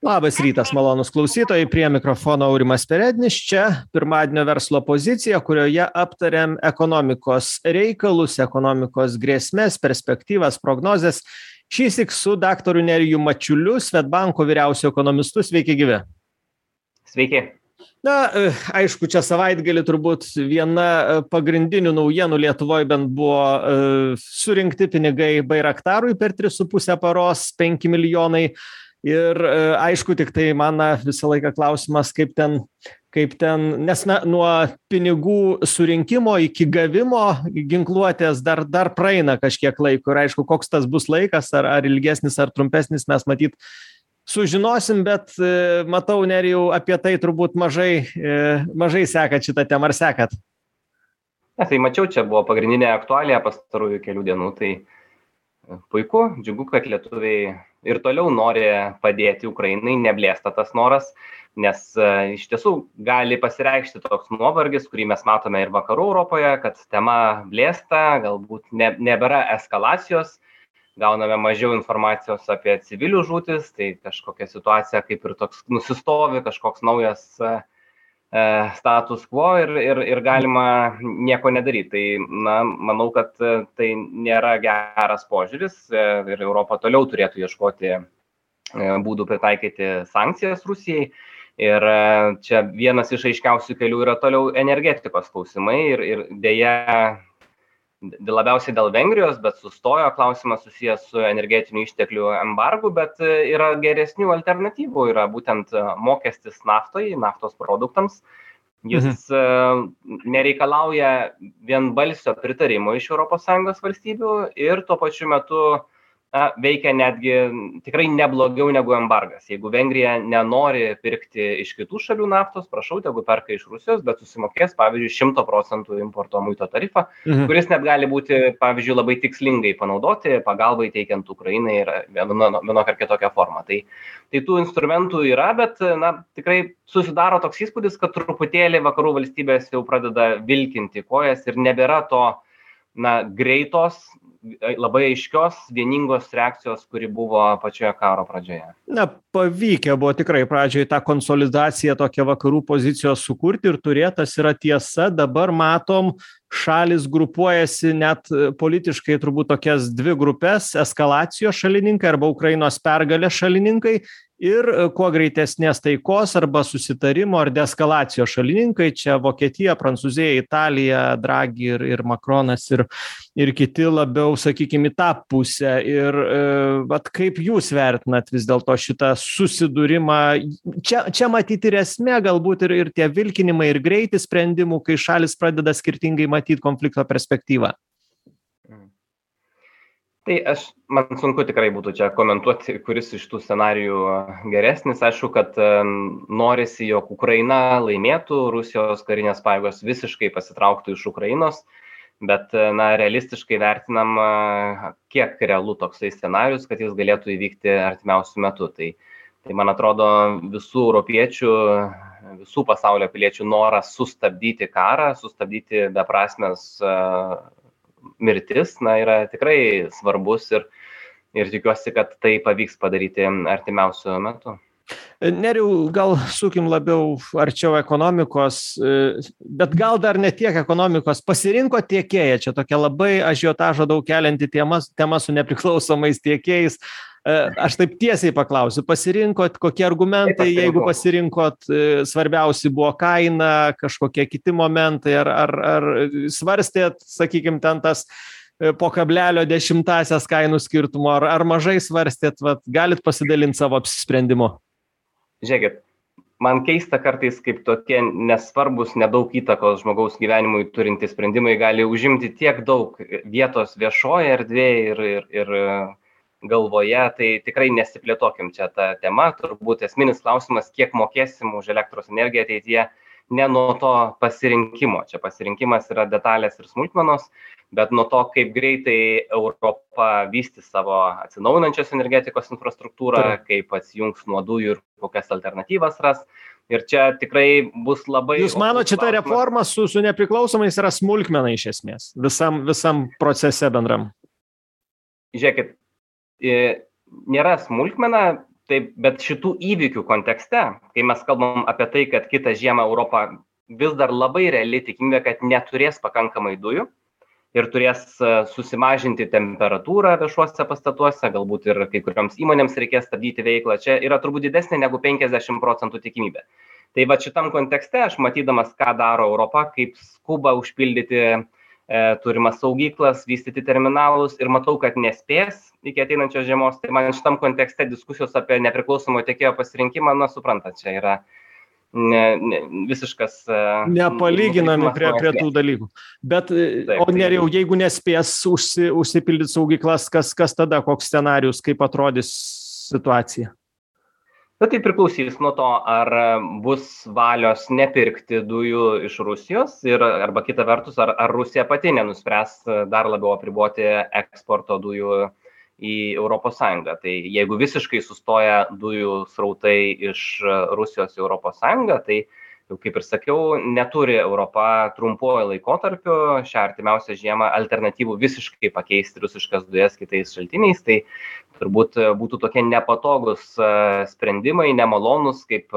Labas rytas, malonūs klausytojai, prie mikrofono Aurimas Perednis, čia pirmadienio verslo pozicija, kurioje aptariam ekonomikos reikalus, ekonomikos grėsmės, perspektyvas, prognozes. Šįsyk su daktaru Nerijum Mačiuliu, Swedbanko vyriausiu ekonomistu. Sveiki gyvi. Sveiki. Na, aišku, čia savaitgalį turbūt viena pagrindinių naujienų Lietuvoje bent buvo surinkti pinigai Bairaktarui per 3,5 paros, 5 milijonai. Ir aišku, tik tai man visą laiką klausimas, kaip ten, nes nuo pinigų surinkimo iki gavimo ginkluotės dar praeina kažkiek laiko. Ir aišku, koks tas bus laikas, ar ilgesnis, ar trumpesnis, mes matyt sužinosim, bet matau, Nerijau, apie tai turbūt mažai sekat šitą temą, ar sekat? Tai mačiau, čia buvo pagrindinė aktualija pastarųjų kelių dienų, tai puiku, džiugu, kad lietuviai ir toliau nori padėti Ukrainai, neblėsta tas noras, nes iš tiesų gali pasireikšti toks nuovargis, kurį mes matome ir vakarų Europoje, kad tema blėsta, galbūt nebėra eskalacijos, gauname mažiau informacijos apie civilių žūtis, tai kažkokia situacija kaip ir toks nusistovi, kažkoks naujas status quo ir galima nieko nedaryti. Tai manau, kad tai nėra geras požiūris ir Europa toliau turėtų ieškoti būdų pritaikyti sankcijas Rusijai. Ir čia vienas iš aiškiausių kelių yra toliau energetikos klausimai ir dėja labiausiai dėl Vengrijos, bet sustojo klausimas susijęs su energetinių išteklių embargu, bet yra geresnių alternatyvų, yra būtent mokestis naftos produktams. Jis nereikalauja vienbalsio pritarimo iš ES valstybių ir tuo pačiu metu veikia netgi tikrai neblogiau negu embargas. Jeigu Vengrija nenori pirkti iš kitų šalių naftos, prašau, tegu perka iš Rusijos, bet susimokės, pavyzdžiui, 100% importo muito tarifą, kuris net gali būti, pavyzdžiui, labai tikslingai panaudoti, pagalbai teikiant Ukrainai ir vienokią ar kitokią formą. Tai tų instrumentų yra, bet tikrai susidaro toks įspūdis, kad truputėlį vakarų valstybės jau pradeda vilkinti kojas ir nebėra to greitos, labai aiškios, vieningos reakcijos, kuri buvo pačioje karo pradžioje. Pavykę buvo tikrai pradžioje tą konsolidaciją tokią vakarų pozicijos sukurti ir turėtas yra tiesa. Dabar matom, šalis grupuojasi net politiškai turbūt tokias dvi grupės - eskalacijos šalininkai arba Ukrainos pergalės šalininkai ir kuo greitesnės taikos arba susitarimo ar deeskalacijos šalininkai. Čia Vokietija, Prancūzija, Italija, Draghi ir Macronas ir kiti labiau, sakykime, į tą pusę. Ir kaip jūs vertinat vis dėlto šitą susidūrimą? Čia matyti ir esmė, galbūt ir tie vilkinimai ir greitis sprendimų, kai šalis pradeda skirtingai matyti konflikto perspektyvą. Tai man sunku tikrai būtų čia komentuoti, kuris iš tų scenarijų geresnis. Aišku, kad norisi, jog Ukraina laimėtų, Rusijos karinės pajėgos visiškai pasitrauktų iš Ukrainos, bet realistiškai vertinam, kiek realu toksai scenarijus, kad jis galėtų įvykti artimiausių metų. Tai man atrodo, visų europiečių, visų pasaulio piliečių noras sustabdyti karą, sustabdyti beprasmės mirtis, yra tikrai svarbus ir tikiuosi, kad tai pavyks padaryti artimiausiu metu. Nerijau, gal sukim labiau arčiau ekonomikos, bet gal dar ne tiek ekonomikos. Pasirinko tiekėją, čia tokia labai ažiotažo daug kelianti tema su nepriklausomais tiekėjais. Aš taip tiesiai paklausiu, pasirinkot, kokie argumentai, jeigu pasirinkot, svarbiausi buvo kaina, kažkokie kiti momentai, ar svarstėt, sakykime, ten tas po kablelio 10 kainų skirtumo, ar mažai svarstėt, galit pasidalinti savo apsisprendimu? Žiūrėkit, man keista kartais, kaip tokie nesvarbus, nedaug įtakos žmogaus gyvenimui turintys sprendimai gali užimti tiek daug vietos viešoje erdvėje ir galvoje, tai tikrai nesiplėtokim čia tą temą. Turbūt esminis klausimas, kiek mokėsim už elektros energiją ateityje, ne nuo to pasirinkimo. Čia pasirinkimas yra detalės ir smulkmenos, bet nuo to, kaip greitai Europa vystys savo atsinaujinančios energetikos infrastruktūrą, kaip atsijungs nuo dujų ir kokias alternatyvas ras. Ir čia tikrai bus labai... Jūs manote, šita reforma su nepriklausomais yra smulkmena iš esmės, visam procese bendram? Žiūrėkit, nėra smulkmena, Taip, bet šitų įvykių kontekste, kai mes kalbam apie tai, kad kitą žiemą Europą vis dar labai reali tikimybė, kad neturės pakankamai dujų ir turės susimažinti temperatūrą viešuose pastatuose, galbūt ir kai kurioms įmonėms reikės stabdyti veiklą, čia yra turbūt didesnė negu 50% tikimybė. Tai va šitam kontekste aš matydamas, ką daro Europa, kaip skuba užpildyti turimas saugyklas, vystyti terminalus ir matau, kad nespės iki ateinančios žiemos, tai man šitam kontekste diskusijos apie nepriklausomo tiekėjo pasirinkimą, na, suprantat, čia yra visiškas... Nepalyginami prie tų dalykų. Bet, taip, o Nerijau, jeigu nespės užsipildyti saugyklas, kas tada, koks scenarijus, kaip atrodys situacija? Bet tai priklausys nuo to, ar bus valios nepirkti dujų iš Rusijos arba kita vertus, ar Rusija pati nenuspręs dar labiau apriboti eksporto dujų į ES. Tai jeigu visiškai sustoja dujų srautai iš Rusijos į ES, tai jau kaip ir sakiau, neturi Europa trumpuoju laikotarpiu šią artimiausią žiemą alternatyvų visiškai pakeisti rusiškas dujas kitais šaltiniais, tai turbūt būtų tokie nepatogus sprendimai, nemalonus, kaip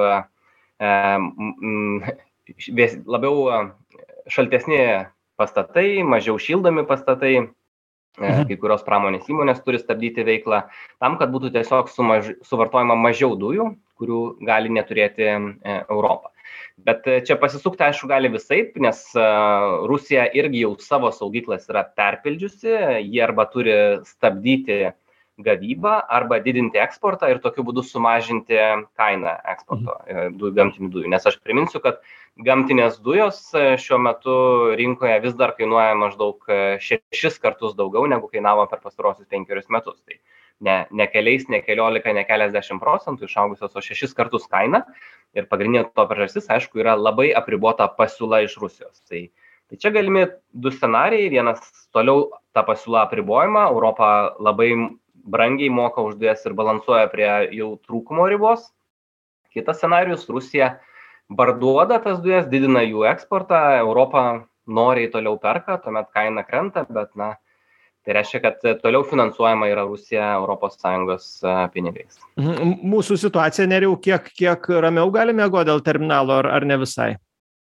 labiau šaltesni pastatai, mažiau šildomi pastatai, kai kurios pramonės įmonės turi stabdyti veiklą, tam, kad būtų tiesiog suvartojama mažiau dujų, kurių gali neturėti Europą. Bet čia pasisukti, aišku, gali visaip, nes Rusija irgi jau savo saugyklas yra perpildžiusi, jie arba turi stabdyti gavybą, arba didinti eksportą ir tokiu būdu sumažinti kainą eksporto gamtinių dujų. Nes aš priminsiu, kad gamtinės dujos šiuo metu rinkoje vis dar kainuoja maždaug 6 kartus daugiau, negu kainavo per pastarosius 5 metus. Tai ne keliais, ne keliolika, ne keliasdešimt procentų išaugusios, o 6 kartus kaina. Ir pagrindinė to priežastis, aišku, yra labai apribota pasiūla iš Rusijos. Tai čia galimi du scenarijai. Vienas, toliau ta pasiūla apribojama, Europa labai brangiai moka už dujas ir balansuoja prie jau trūkumo ribos. Kitas scenarijus, Rusija parduoda tas dujas, didina jų eksportą, Europa noriai toliau perka, tuomet kaina krenta, bet tai reiškia, kad toliau finansuojama yra Rusija ES pinigais. Mūsų situacija, Nerijau, kiek ramiau galime miegoti dėl terminalo, ar ne visai?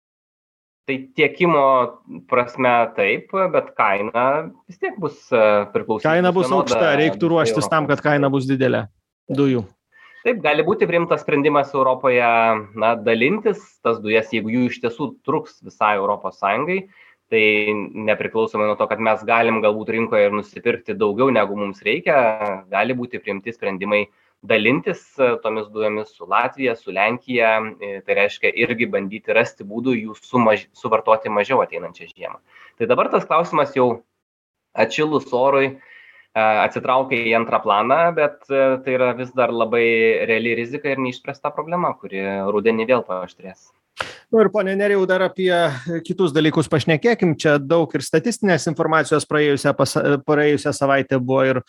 Tai tiekimo prasme taip, bet kaina vis tiek bus priklausyti. Kaina bus aukšta, reiktų ruoštis tam, kad kaina bus didelė dujų. Taip, gali būti priimtas sprendimas Europoje dalintis tas dujas, jeigu jų iš tiesų truks visai ES. Tai nepriklausomai nuo to, kad mes galim galbūt rinkoje ir nusipirkti daugiau, negu mums reikia, gali būti priimti sprendimai dalintis tomis dujomis su Latvija, su Lenkija, tai reiškia irgi bandyti rasti būdų jų suvartoti mažiau ateinančią žiemą. Tai dabar tas klausimas jau atšilus orui atsitraukia į antrą planą, bet tai yra vis dar labai reali rizika ir neišspręsta problema, kuri rudenį vėl paaštrės. Ir ponė Nerijau, dar apie kitus dalykus pašnekėkim. Čia daug ir statistinės informacijos praėjusią savaitę buvo ir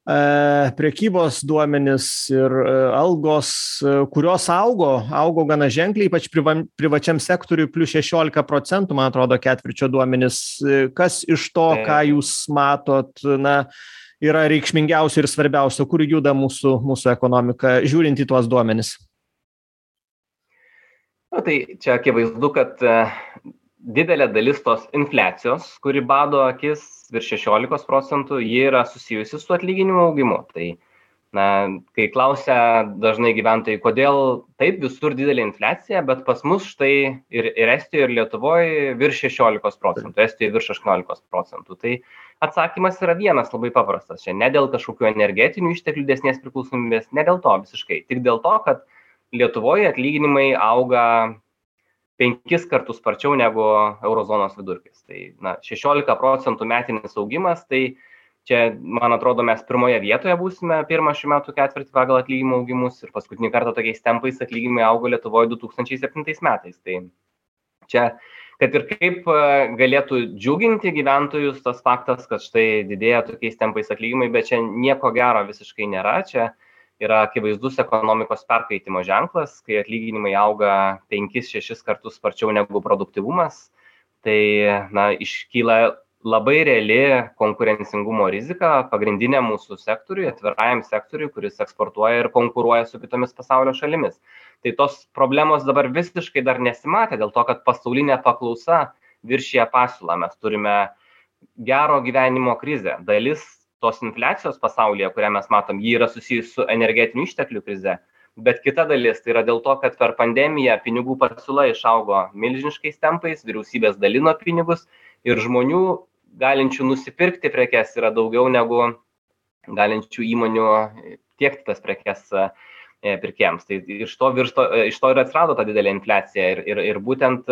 prekybos duomenys ir algos, kurios augo gana ženkliai, ypač privačiam sektoriui, plus 16%, man atrodo, ketvirčio duomenys. Kas iš to, ką jūs matot, yra reikšmingiausia ir svarbiausia, kur juda mūsų ekonomika, žiūrint į tuos duomenys? Tai čia akivaizdu, kad didelė dalis tos infliacijos, kuri bado akis virš 16%, ji yra susijusi su atlyginimų augimu. Tai, kai klausia dažnai gyventojai, kodėl taip visur didelė infliacija, bet pas mus štai ir Estijoje, ir Lietuvoje virš 16%, Estijoje virš 18%. Tai atsakymas yra vienas labai paprastas. Čia ne dėl kažkokių energetinių išteklių didesnės priklausomybės, ne dėl to visiškai, tik dėl to, kad Lietuvoje atlyginimai auga 5 kartus sparčiau negu eurozonos vidurkis. Tai 16% metinis augimas, tai čia, man atrodo, mes pirmoje vietoje būsime pirmą šių metų ketvirtį pagal atlyginimų augimus ir paskutinį kartą tokiais tempais atlyginimai augo Lietuvoje 2007 metais. Tai čia, kad ir kaip galėtų džiuginti gyventojus tas faktas, kad štai didėja tokiais tempais atlyginimai, bet čia nieko gero visiškai nėra. Čia yra akivaizdus ekonomikos perkaitimo ženklas, kai atlyginimai auga 5-6 kartus sparčiau negu produktyvumas, tai iškyla labai reali konkurencingumo rizika pagrindiniam mūsų sektoriui, atvirajam sektoriui, kuris eksportuoja ir konkuruoja su kitomis pasaulio šalimis. Tai tos problemos dabar visiškai dar nesimatė, dėl to, kad pasaulinė paklausa viršija pasiūlą. Mes turime gero gyvenimo krizę. Dalis tos infliacijos pasaulyje, kurią mes matom, ji yra susijusi su energetinių išteklių krize. Bet kita dalis tai yra dėl to, kad per pandemiją pinigų pasiūla išaugo milžiniškais tempais, vyriausybės dalino pinigus ir žmonių galinčių nusipirkti prekes yra daugiau negu galinčių įmonių tiekti tas prekes pirkėjams. Tai iš to ir atsirado ta didelė infliacija ir būtent,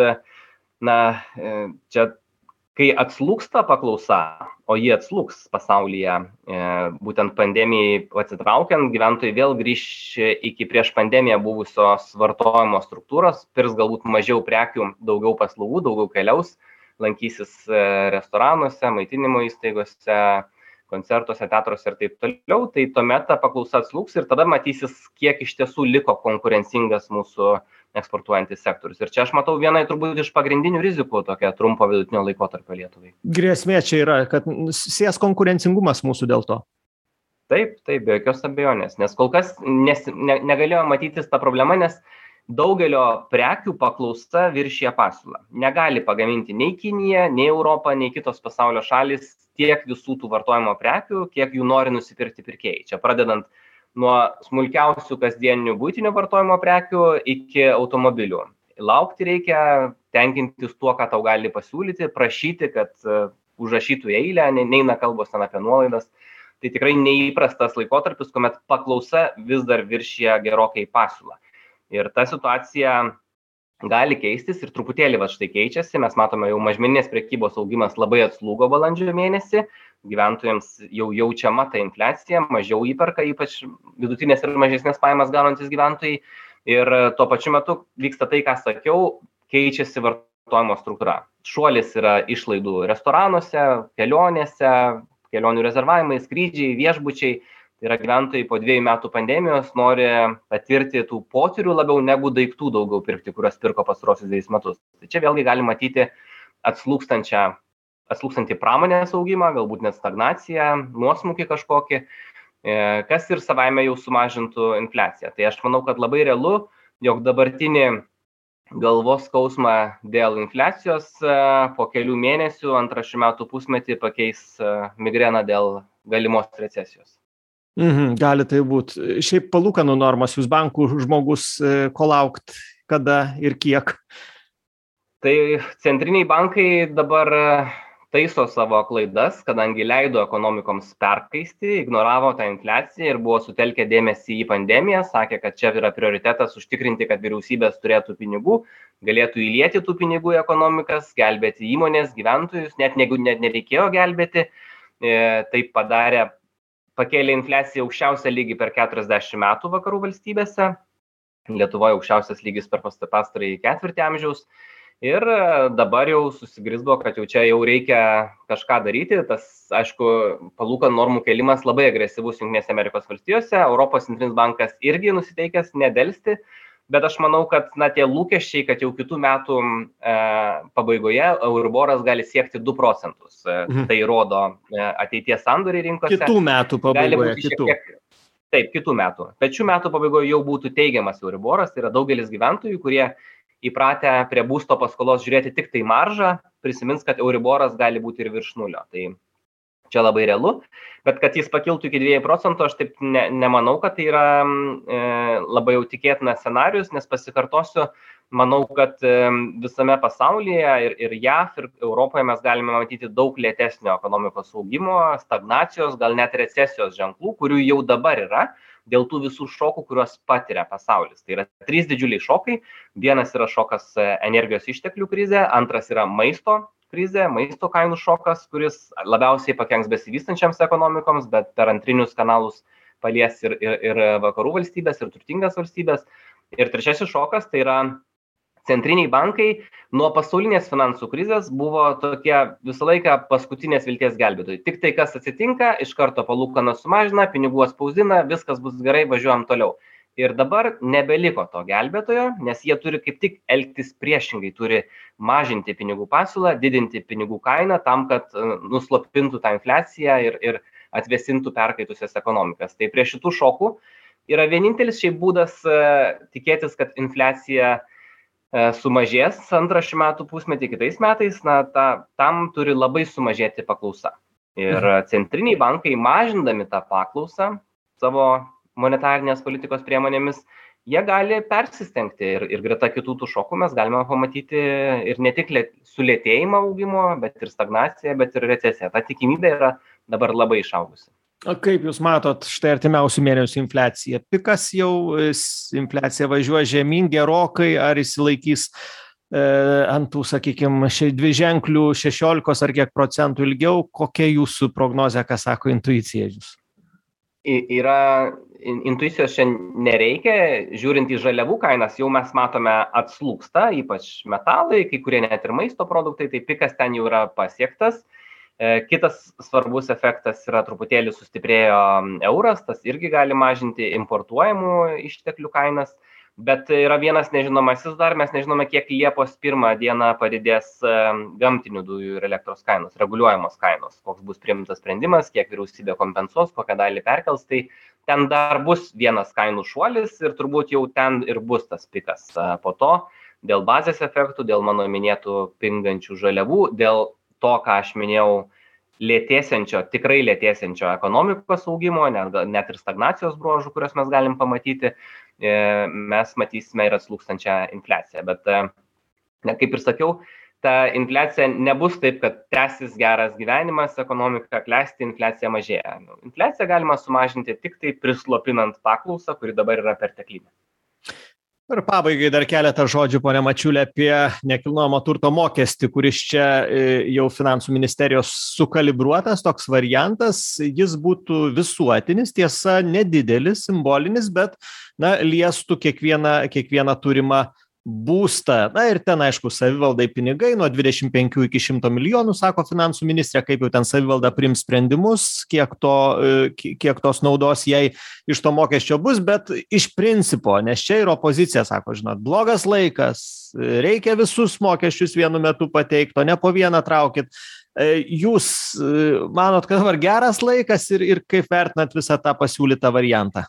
čia kai atslūgsta paklausa, o ji atslūgs pasaulyje, būtent pandemijai atsitraukiant, gyventojai vėl grįš iki prieš pandemiją buvusios vartojimo struktūros, pirks galbūt mažiau prekių, daugiau paslaugų, daugiau keliaus, lankysis restoranuose, maitinimo įstaigose, koncertuose, teatruose ir taip toliau, tai tuomet ta paklausa atslūgs ir tada matysis, kiek iš tiesų liko konkurencingas mūsų eksportuojantis sektorius. Ir čia aš matau vieną turbūt iš pagrindinių rizikų tokia trumpo vidutinio laikotarpio Lietuvai. Grėsmė čia yra, kad sės konkurencingumas mūsų dėl to. Taip, be jokios abejonės, nes kol kas negalėjo matytis ta problema, nes daugelio prekių paklausa viršija pasiūlą. Negali pagaminti nei Kinija, nei Europa, nei kitos pasaulio šalis tiek visų tų vartojimo prekių, kiek jų nori nusipirkti pirkėjai. Čia pradedant nuo smulkiausių kasdieninių buitinio vartojimo prekių iki automobilių. Laukti reikia, tenkintis tuo, ką tau gali pasiūlyti, prašyti, kad užrašytų eilę, neina kalbos ten apie nuolaidas. Tai tikrai neįprastas laikotarpis, kuomet paklausa vis dar viršija gerokai pasiūlą. Ir ta situacija gali keistis ir truputėlį štai keičiasi. Mes matome jau mažmeninės prekybos augimas labai atslūgo balandžio mėnesį. Gyventojams jau jaučiama ta infliacija, mažiau įperka, ypač vidutinės ir mažesnės pajamas gaunantis gyventojai. Ir tuo pačiu metu vyksta tai, ką sakiau, keičiasi vartojimo struktūra. Šuolis yra išlaidų restoranuose, kelionėse, kelionių rezervavimai, skrydžiai, viešbučiai. Tai yra gyventojai po 2 metų pandemijos nori patirti tų potyrių labiau negu daiktų daugiau pirkti, kuriuos pirko pastarosius 2 metus. Tai čia vėlgi gali matyti atslūgstantį pramonės augimą, galbūt net stagnaciją, nuosmukį kažkokį, kas ir savaime jau sumažintų infliaciją. Tai aš manau, kad labai realu, jog dabartinį galvos skausmą dėl infliacijos po kelių mėnesių, antrą šių metų pusmetį pakeis migreną dėl galimos recesijos. Gali tai būti. Šiaip palūkanų normos, jūs bankų žmogus, ko laukt, kada ir kiek? Tai centriniai bankai dabar taiso savo klaidas, kadangi leido ekonomikoms perkaisti, ignoravo tą infliaciją ir buvo sutelkę dėmesį į pandemiją, sakė, kad čia yra prioritetas užtikrinti, kad vyriausybės turėtų pinigų, galėtų įlieti tų pinigų į ekonomikas, gelbėti įmonės, gyventojus, net nereikėjo gelbėti, taip padarė, pakėlė infliaciją aukščiausią lygį per 40 metų vakarų valstybėse, Lietuvoje aukščiausias lygis per pastarąjį ketvirtį amžiaus. Ir dabar jau susigrizbo, kad jau čia jau reikia kažką daryti. Tas, aišku, palūkanų normų kėlimas labai agresyvus Jungtinėse Amerikos valstijose. Europos centrinis bankas irgi nusiteikęs nedelsti, bet aš manau, kad tie lūkesčiai, kad jau kitų metų pabaigoje Euriboras gali siekti 2%. Tai rodo ateities sandoriai rinkose. Kitų metų pabaigoje. Taip, kitų metų. Bet šių metų pabaigoje jau būtų teigiamas Euriboras. Tai yra daugelis gyventojų, kurie įpratę prie būsto paskolos žiūrėti tik tai maržą, prisimins, kad Euriboras gali būti ir virš 0. Tai čia labai realu, bet kad jis pakiltų iki 2%, aš taip nemanau, kad tai yra labai jau tikėtinas scenarius, nes pasikartosiu, manau, kad visame pasaulyje ir JAV, ir Europoje mes galime matyti daug lėtesnio ekonomikos augimo, stagnacijos, gal net recesijos ženklų, kurių jau dabar yra, dėl tų visų šokų, kuriuos patiria pasaulis. Tai yra 3 didžiuliai šokai. Vienas yra šokas energijos išteklių krizė, antras yra maisto krizė, maisto kainų šokas, kuris labiausiai pakenks besivystančiams ekonomikoms, bet per antrinius kanalus palies ir vakarų valstybės, ir turtingas valstybės. Ir trečiasis šokas tai yra centriniai bankai nuo pasaulinės finansų krizės buvo tokie visą laiką paskutinės vilties gelbėtojai. Tik tai, kas atsitinka, iš karto palūkanas sumažina, pinigų atspausdina, viskas bus gerai, važiuojam toliau. Ir dabar nebeliko to gelbėtojo, nes jie turi kaip tik elgtis priešingai, turi mažinti pinigų pasiūlą, didinti pinigų kainą tam, kad nuslopintų tą infliaciją ir atvesintų perkaitusias ekonomikas. Tai prie šitų šokų yra vienintelis šiaip būdas tikėtis, kad infliacija sumažės antrą šių metų pusmetį kitais metais, tam turi labai sumažėti paklausa. Ir centriniai bankai mažindami tą paklausą savo monetarinės politikos priemonėmis, jie gali persistengti ir greta kitų tų šokų mes galime pamatyti ir ne tik sulėtėjimą augimo, bet ir stagnaciją, bet ir recesiją. Ta tikimybė yra dabar labai išaugusi. Kaip Jūs matot štai artimiausių mėnesių infliaciją? Pikas jau, infliacija važiuoja žemyn gerokai, ar įsilaikys ant tų, sakykime, dviženklių 16 ar kiek procentų ilgiau? Kokia Jūsų prognozė, ką sako intuicija Jūs? Intuicijos čia nereikia, žiūrint į žaliavų kainas, jau mes matome atslūgsta, ypač metalai, kai kurie net ir maisto produktai, tai pikas ten jau yra pasiektas. Kitas svarbus efektas yra truputėlį sustiprėjo euras, tas irgi gali mažinti importuojamų išteklių kainas, bet yra vienas nežinomasis dar, mes nežinome, kiek Liepos 1 dieną padidės gamtinių dujų ir elektros kainos, reguliuojamos kainos, koks bus priimtas sprendimas, kiek vyriausybė kompensuos, kokią dalį perkels, tai ten dar bus vienas kainų šuolis ir turbūt jau ten ir bus tas pikas. Po to dėl bazės efektų, dėl mano minėtų pingančių žaliavų, dėl to, ką aš minėjau, tikrai lėtėsiančio ekonomikos augimo, net ir stagnacijos bruožų, kuriuos mes galim pamatyti, mes matysime ir atslūgstančią infliaciją. Bet, kaip ir sakiau, ta infliacija nebus taip, kad tęsis geras gyvenimas, ekonomika klesti, infliacija mažėja. Infliaciją galima sumažinti tik tai prislopinant paklausą, kuri dabar yra perteklinė. Ir pabaigai dar keletą žodžių, ponia Mačiulė, apie nekilnojamo turto mokestį, kuris čia jau finansų ministerijos sukalibruotas, toks variantas, jis būtų visuotinis, tiesa, nedidelis, simbolinis, bet liestų kiekvieną turimą būstą. Ir ten, aišku, savivaldai pinigai nuo 25 iki 100 milijonų, sako finansų ministrė, kaip jau ten savivalda priims sprendimus, kiek tos naudos jai iš to mokesčio bus, bet iš principo, nes čia ir opozicija sako, žinot, blogas laikas, reikia visus mokesčius vienu metu pateikti, o ne po vieną traukit. Jūs manot, kad dabar geras laikas ir kaip vertinat visą tą pasiūlytą variantą?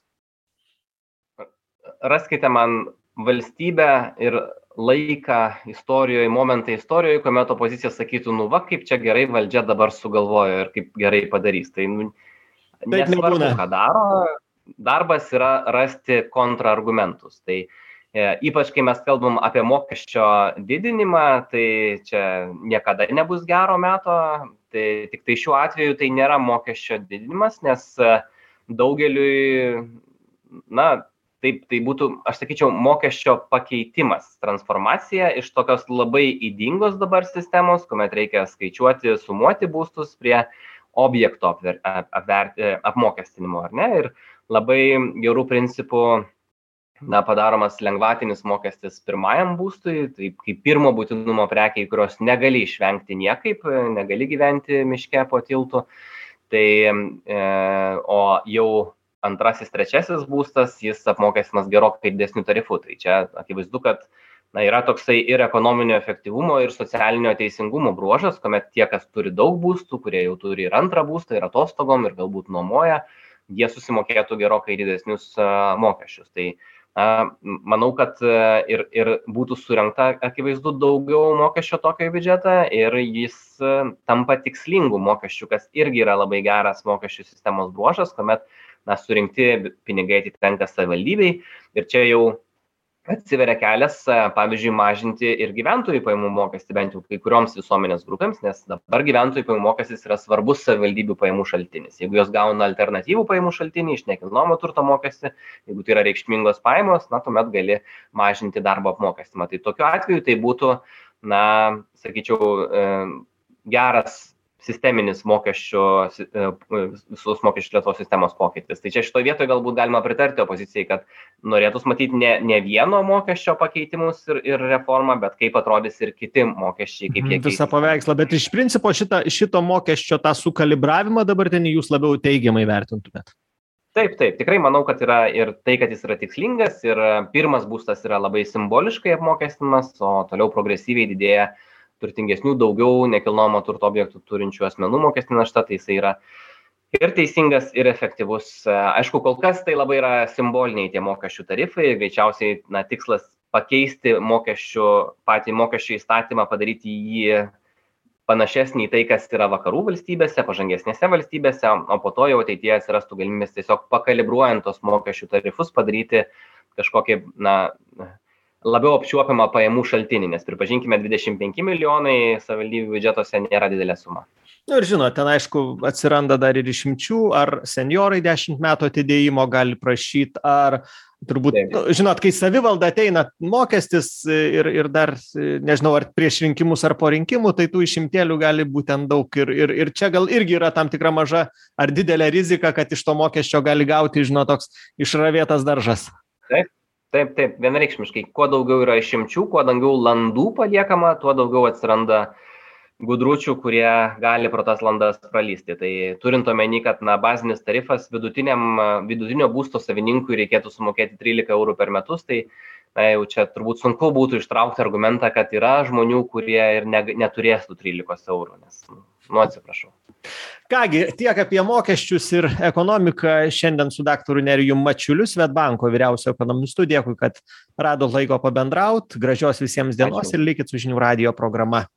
Raskite man valstybę ir laiką istorijoje, momentą istorijoje, kuomet opozicija sakytų, kaip čia gerai valdžia dabar sugalvojo ir kaip gerai padarys. Tai nesvarbu, ką daro, darbas yra rasti kontraargumentus. Tai ypač, kai mes kalbam apie mokesčio didinimą, tai čia niekada nebus gero meto, tai tik tai šiuo atveju tai nėra mokesčio didinimas, nes daugeliui, tai būtų, aš sakyčiau, mokesčio pakeitimas, transformacija iš tokios labai ydingos dabar sistemos, kuomet reikia skaičiuoti, sumuoti būstus prie objekto apmokestinimo, ar ne? Ir labai gerų principų padaromas lengvatinis mokestis pirmajam būstui, tai kaip pirmo būtinumo prekiai, kurios negali išvengti niekaip, negali gyventi miške po tiltu, o jau antrasis, trečiasis būstas, jis apmokestinas gerokai didesnių tarifų. Tai čia akivaizdu, kad yra toksai ir ekonominio efektyvumo, ir socialinio teisingumo bruožas, kuomet tie, kas turi daug būstų, kurie jau turi ir antrą būstą, ir atostogom, ir galbūt nuomoja, jie susimokėtų gerokai didesnius mokesčius. Tai manau, kad ir būtų surinkta akivaizdu daugiau mokesčio tokio į biudžetą ir jis tampa tikslingų mokesčių, kas irgi yra labai geras mokesčių sistemos bruožas, kuomet surinkti pinigai atitenka savivaldybei ir čia jau atsiveria kelias, pavyzdžiui, mažinti ir gyventojų pajamų mokestį, bent jau kai kurioms visuomenės grupėms, nes dabar gyventojų pajamų mokestis yra svarbus savivaldybių pajamų šaltinis. Jeigu jos gauna alternatyvų pajamų šaltinį iš nekilnojamo turto mokestį, jeigu tai yra reikšmingos pajamos, tuomet gali mažinti darbo apmokestimą. Tai tokiu atveju tai būtų, sakyčiau, geras sisteminis visus mokesčių Lietuvos sistemos pokytis. Tai čia šitoje vietoje galbūt galima pritarti opozicijai, kad norėtų matyti ne vieno mokesčio pakeitimus ir reformą, bet kaip atrodys ir kiti mokesčiai, kaip jie keisis. Visą paveikslą, bet iš principo šito mokesčio tą sukalibravimą dabartinį jūs labiau teigiamai vertintumėt? Taip, tikrai manau, kad yra ir tai, kad jis yra tikslingas, ir pirmas būstas yra labai simboliškai apmokestinamas, o toliau progresyviai didėja turtingesnių daugiau nekilnojamo turto objektų turinčių asmenų mokestinė našta, tai jisai yra ir teisingas, ir efektyvus. Aišku, kol kas tai labai yra simboliniai tie mokesčių tarifai, greičiausiai tikslas pakeisti patį mokesčių įstatymą, padaryti jį panašesnį į tai, kas yra vakarų valstybėse, pažangesnėse valstybėse, o po to jau ateityje atsirastų galimybės tiesiog pakalibruojant tos mokesčių tarifus padaryti kažkokį, labiau apčiuopiamą pajamų šaltinį, nes pripažinkime, 25 milijonai savivaldybių biudžetuose nėra didelė suma. Ir žinot, ten aišku atsiranda dar ir išimčių, ar senjorai 10 metų atidėjimo gali prašyti, ar turbūt, žinot, kai savivalda ateina mokestis ir dar, nežinau, ar prieš rinkimus ar po rinkimų, tai tų išimtėlių gali būti ten daug ir čia gal irgi yra tam tikra maža ar didelė rizika, kad iš to mokesčio gali gauti, žinot, toks išravėtas daržas. Taip, vienareikšmiškai, kuo daugiau yra išimčių, kuo daugiau landų paliekama, tuo daugiau atsiranda gudručių, kurie gali pro tas landas pralysti. Tai turint omeny, kad bazinis tarifas vidutinio būsto savininkui reikėtų sumokėti 13 eurų per metus, tai jau čia turbūt sunku būtų ištraukti argumentą, kad yra žmonių, kurie ir neturės tų 13 eurų, nes, atsiprašau. Kągi, tiek apie mokesčius ir ekonomiką šiandien su daktaru Nerijum Mačiuliu, Swedbanko vyriausio ekonomistu. Dėkui, kad radot laiko pabendraut. Gražios visiems dienos. Ačiū. Ir likit su žinių radijo programa.